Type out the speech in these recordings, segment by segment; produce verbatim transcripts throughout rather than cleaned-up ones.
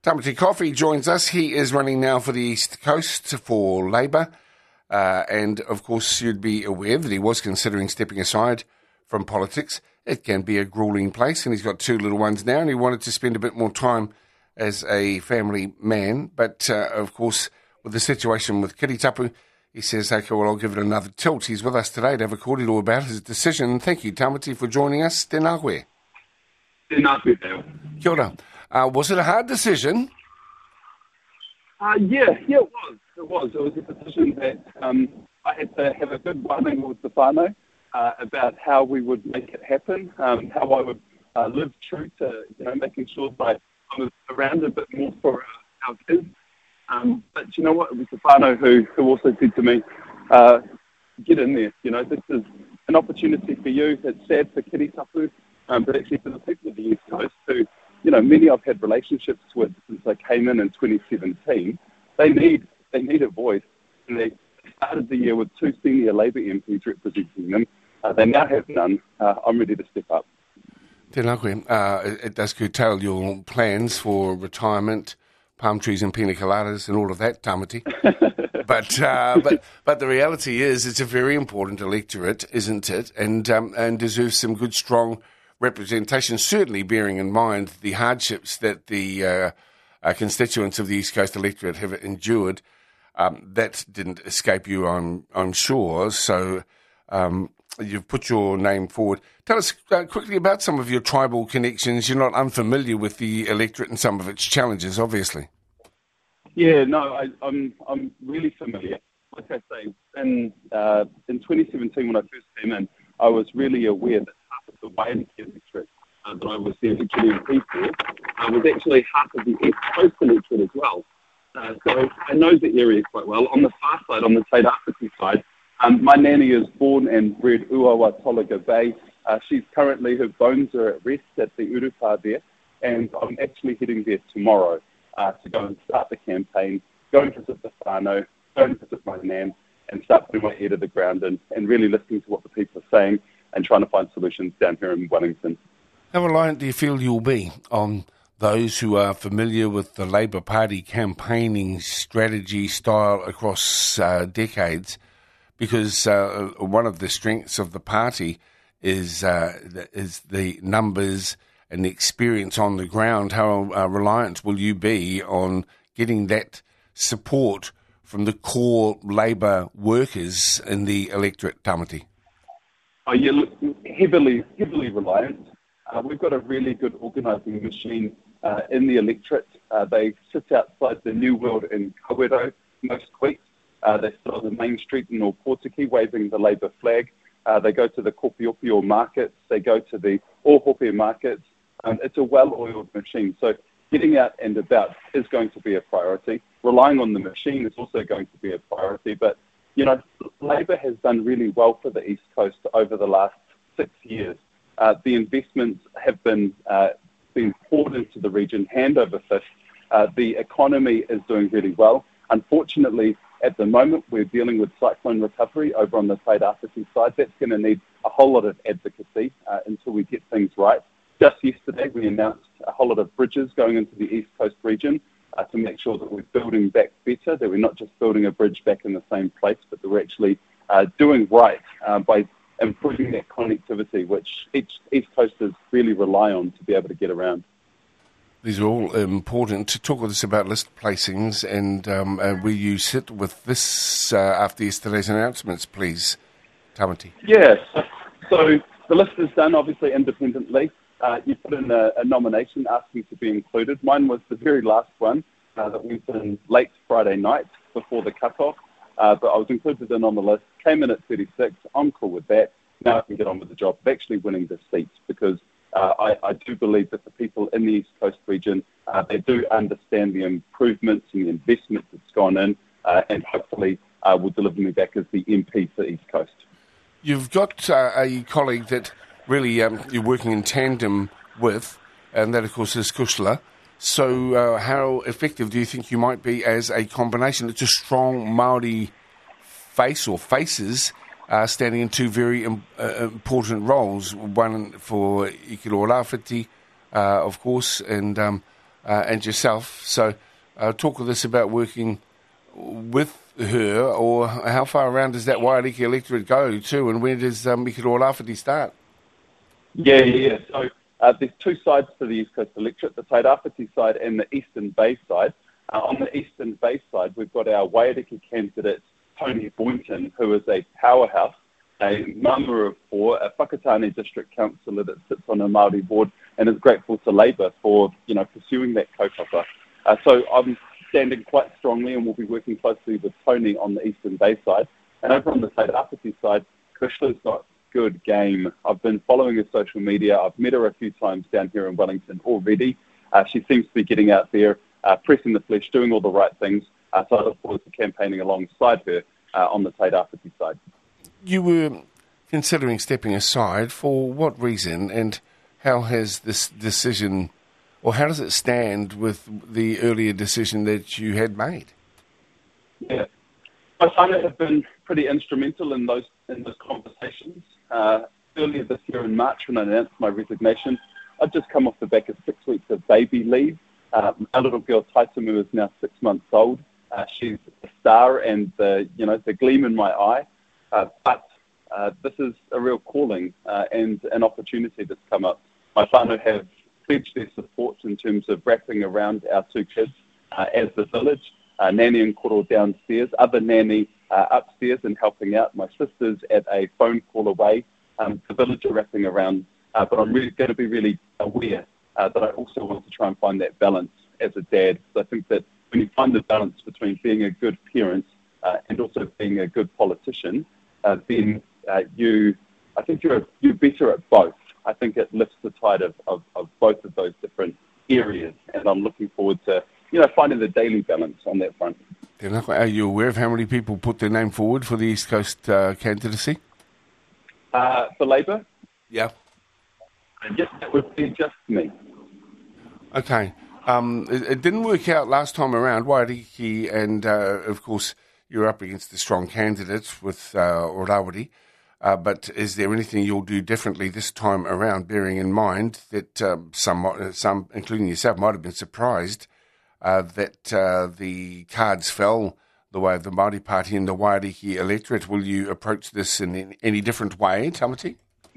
Tamati Coffey joins us. He is running now for the East Coast for Labour. Uh, and, of course, you'd be aware that he was considering stepping aside from politics. It can be a gruelling place, and he's got two little ones now, and he wanted to spend a bit more time as a family man. But, uh, of course, with the situation with Kiritapu, he says, okay, well, I'll give it another tilt. He's with us today to have a kōrero about his decision. Thank you, Tamati, for joining us. Tēnā koe. Tēnā koe, Dale. Kia ora. Uh, was it a hard decision? Uh, yeah, yeah, it was. It was. It was a decision that um, I had to have a good running with the whānau uh, about how we would make it happen, um, how I would uh, live true to, you know, making sure that I, I was around a bit more for uh, our kids. Um, but you know what? It was the whānau who, who also said to me, uh, get in there. You know, this is an opportunity for you. It's sad for Kiritapu, um, but actually for the people of the East Coast who, you know, many I've had relationships with since I came in in twenty seventeen. They need they need a voice. And they started the year with two senior Labour M Ps representing them. Uh, they now have none. Uh, I'm ready to step up. Tēnā koe. Uh, it, it does curtail your plans for retirement, palm trees and pina coladas and all of that, Tamati. but uh, but but the reality is it's a very important electorate, isn't it? And um, and deserves some good, strong representation, certainly bearing in mind the hardships that the uh, uh, constituents of the East Coast electorate have endured. Um, that didn't escape you, I'm, I'm sure. So um, you've put your name forward. Tell us uh, quickly about some of your tribal connections. You're not unfamiliar with the electorate and some of its challenges, obviously. Yeah, no, I, I'm I'm really familiar. Like I say, in, uh, in twenty seventeen when I first came in, I was really aware that half of the Waitangi electorate uh, that I was the electorate M P for uh, was actually half of the East Coast electorate as well. Uh, so I know the area quite well. On the far side, on the Te Rāwhiti side, um, my nanny is born and bred Uawa Tolaga Bay. Uh, she's currently, her bones are at rest at the Urupa there, and I'm actually heading there tomorrow uh, to go and start the campaign, go and visit the whānau, go and visit my nan, and start putting my ear to the ground and, and really listening to what the people are saying and trying to find solutions down here in Wellington. How reliant do you feel you'll be on those who are familiar with the Labour Party campaigning strategy style across uh, decades? Because uh, one of the strengths of the party is uh, is the numbers and the experience on the ground. How uh, reliant will you be on getting that support from the core Labour workers in the electorate, Tamati? Oh, yeah, look, heavily, heavily reliant. Uh, we've got a really good organising machine uh, in the electorate. Uh, they sit outside the New World in Kawerau most weeks. Uh, they sit on the main street in Opotiki waving the Labour flag. Uh, they go to the Kopiopio markets. They go to the Ohope markets. Um, it's a well-oiled machine. So getting out and about is going to be a priority. Relying on the machine is also going to be a priority. But, you know, Labour has done really well for the East Coast over the last six years. Uh, the investments have been uh, been poured into the region hand over fist. Uh, the economy is doing really well. Unfortunately, at the moment, we're dealing with cyclone recovery over on the Te Rāwhiti side. That's going to need a whole lot of advocacy uh, until we get things right. Just yesterday, we announced a whole lot of bridges going into the East Coast region uh, to make sure that we're building back better, that we're not just building a bridge back in the same place, but that we're actually uh, doing right uh, by improving that connectivity, which each East Coasters really rely on to be able to get around. These are all important. To talk with us about list placings and um, uh, where you sit with this uh, after yesterday's announcements, please, Tamati. Yes. So the list is done, obviously, independently. Uh, you put in a, a nomination asking to be included. Mine was the very last one uh, that went in late Friday night before the cut-off, uh, but I was included in on the list, came in at thirty-six. I'm cool with that. Now I can get on with the job of actually winning the seat because Uh, I, I do believe that the people in the East Coast region, uh, they do understand the improvements and the investment that's gone in uh, and hopefully uh, will deliver me back as the M P for East Coast. You've got uh, a colleague that really um, you're working in tandem with, and that, of course, is Kushla. So uh, how effective do you think you might be as a combination? It's a strong Māori face or faces Uh, standing in two very um, uh, important roles, one for Ikiro Rāwhiti, uh, of course, and um, uh, and yourself. So uh, talk with us about working with her, or how far around does that Waiariki electorate go to, and where does um, Mikiro Rafiti start? Yeah, yeah, yeah. So uh, there's two sides to the East Coast electorate, the Tairāwhiti side and the Eastern Bay side. Uh, on the Eastern Bay side, we've got our Waiariki candidate, Tony Boynton, who is a powerhouse, a mama of four, a Whakatane district councillor that sits on a Māori board and is grateful to Labour for, you know, pursuing that kaupapa. Uh, so I'm standing quite strongly and we'll be working closely with Tony on the Eastern Bay side. And over on the Tairāwhiti side, Krishna's got good game. I've been following her social media. I've met her a few times down here in Wellington already. Uh, she seems to be getting out there, uh, pressing the flesh, doing all the right things. Uh, so I look forward to campaigning alongside her uh, on the Tairāwhiti side. You were considering stepping aside. For what reason, and how has this decision, or how does it stand with the earlier decision that you had made? Yeah, I find it have been pretty instrumental in those in those conversations. Uh, earlier this year in March, when I announced my resignation, I'd just come off the back of six weeks of baby leave. Uh, our little girl Taitumu is now six months old. Uh, she's a star and the you know the gleam in my eye. Uh, but uh, this is a real calling uh, and an opportunity that's come up. My whānau have pledged their support in terms of wrapping around our two kids uh, as the village, uh, Nanny and Koro downstairs, other Nanny uh, upstairs and helping out. My sister's at a phone call away. Um, the village are wrapping around, uh, but I'm really going to be really aware uh, that I also want to try and find that balance as a dad. So I think that when you find the balance between being a good parent uh, and also being a good politician, uh, then uh, you, I think you're you're better at both. I think it lifts the tide of, of, of both of those different areas, and I'm looking forward to you know finding the daily balance on that front. Are you aware of how many people put their name forward for the East Coast uh, candidacy? Uh, for Labour? Yeah. Yes, it would be just me. Okay. Um, it, it didn't work out last time around. Waiariki, and uh, of course, you're up against a strong candidate with uh, Orawari. Uh, but is there anything you'll do differently this time around, bearing in mind that uh, some, some, including yourself, might have been surprised uh, that uh, the cards fell the way of the Māori Party and the Waiariki electorate? Will you approach this in any different way, Tamati?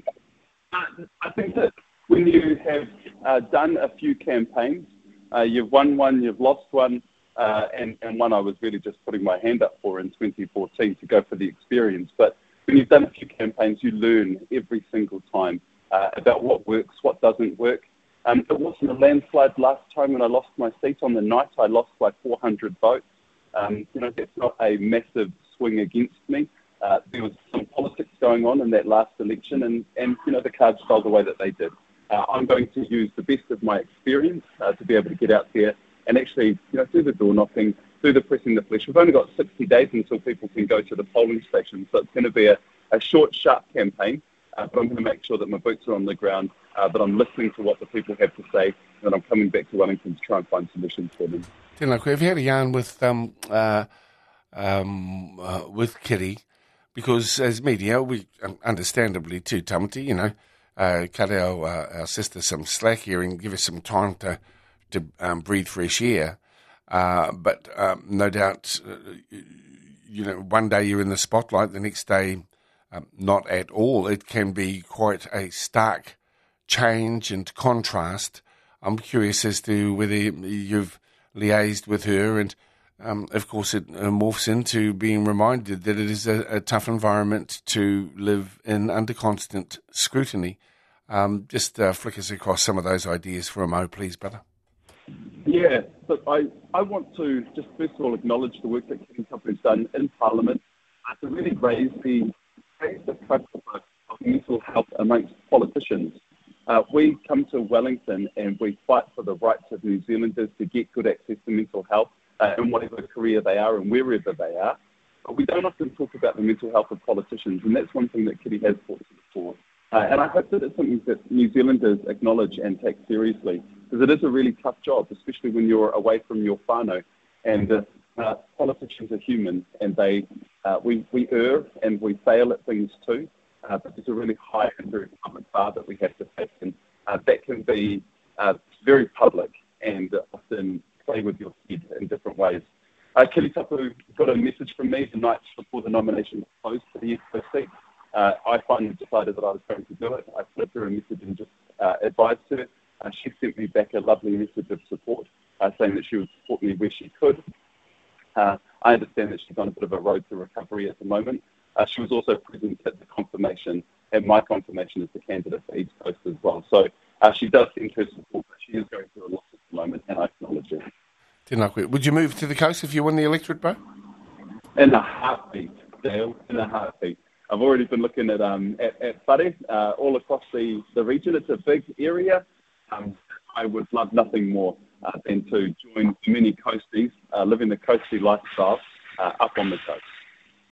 Uh, I think that when you have uh, done a few campaigns, uh, you've won one, you've lost one, uh, and, and one I was really just putting my hand up for in twenty fourteen to go for the experience. But when you've done a few campaigns, you learn every single time uh, about what works, what doesn't work. Um, it wasn't a landslide last time when I lost my seat on the night. I lost by four hundred votes. Um, you know, that's not a massive swing against me. Uh, there was some politics going on in that last election, and, and you know, the cards fell the way that they did. Uh, I'm going to use the best of my experience uh, to be able to get out there and actually, you know, do the door knocking, do the pressing the flesh. We've only got sixty days until people can go to the polling station, so it's going to be a, a short, sharp campaign, uh, but I'm going to make sure that my boots are on the ground, uh, that I'm listening to what the people have to say, and that I'm coming back to Wellington to try and find solutions for them. Tēnā koe. Have you had a yarn with, um, uh, um, uh, with Kitty? Because as media, we understandably too, Tamati, you know, uh, cut our, uh, our sister some slack here and give us some time to to um, breathe fresh air. Uh, but um, no doubt, uh, you know, one day you're in the spotlight, the next day um, not at all. It can be quite a stark change and contrast. I'm curious as to whether you've liaised with her, and um, of course it uh, morphs into being reminded that it is a, a tough environment to live in under constant scrutiny. Um, just uh, flick us across some of those ideas for a mo, please, brother. Yeah, but I, I want to just first of all acknowledge the work that Kitty Tupu's done in Parliament uh, to really raise the, raise the profile of mental health amongst politicians. Uh, we come to Wellington and we fight for the rights of New Zealanders to get good access to mental health uh, in whatever career they are and wherever they are. But we don't often talk about the mental health of politicians, and that's one thing that Kitty has brought to the fore. Uh, and I hope that it's something that New Zealanders acknowledge and take seriously, because it is a really tough job, especially when you're away from your whānau. And uh, uh, politicians are human, and they uh, we, we err and we fail at things too. Uh, but there's a really high and very public bar that we have to take, and uh, that can be uh, very public. and often play with your head in different ways. Uh, Kelly Tapu got a message from me the night before the nomination was closed for the East Coast seat. Uh, I finally decided that I was going to do it. I flipped her a message and just uh, advised her. Uh, she sent me back a lovely message of support, uh, saying that she would support me where she could. Uh, I understand that she's on a bit of a road to recovery at the moment. Uh, she was also present at the confirmation, and my confirmation as the candidate for East Coast as well. So uh, she does send her support, but she is going through a loss at the moment, and I acknowledge it. Would you move to the coast if you won the electorate, bro? In a heartbeat, Dale, in a heartbeat. I've already been looking at um at, at Whare, uh, all across the, the region. It's a big area. Um, I would love nothing more uh, than to join many coasties uh, living the coasty lifestyle uh, up on the coast.